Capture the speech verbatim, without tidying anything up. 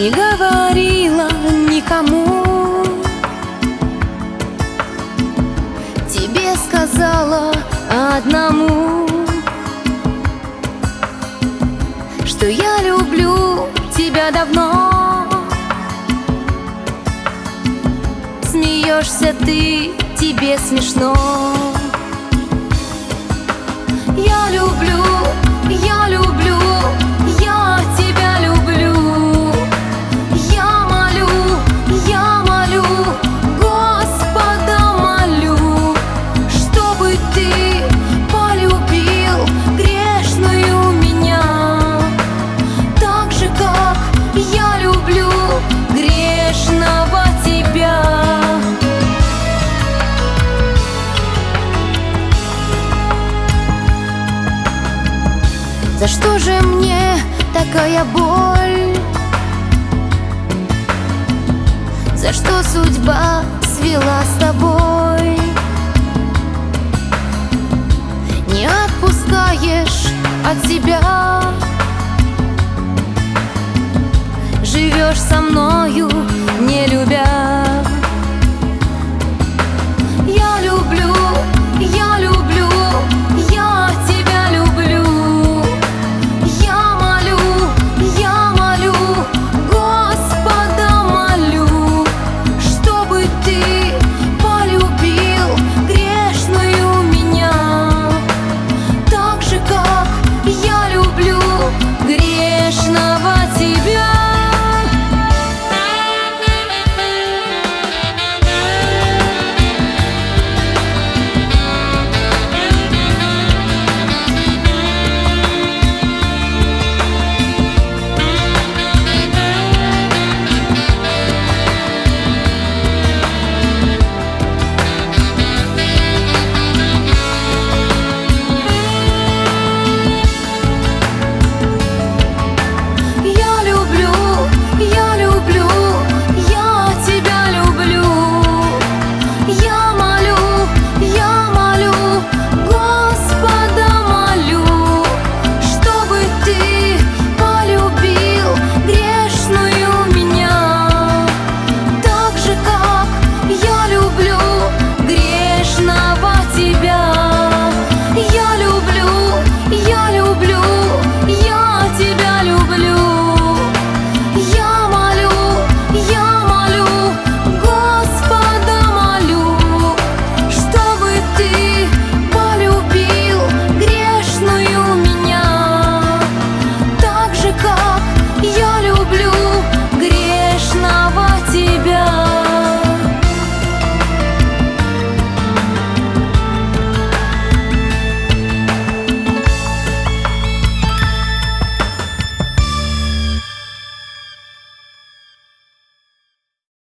не говорила никому. Тебе сказала одному, что я люблю тебя давно. Смеешься ты, тебе смешно. Я люблю, я люблю, я тебя люблю. Я молю, я молю, Господа молю, чтобы ты полюбил грешную меня, так же, как я люблю грешного тебя. За что же мне такая боль? За что судьба свела с тобой? Не отпускаешь от себя, живешь со мной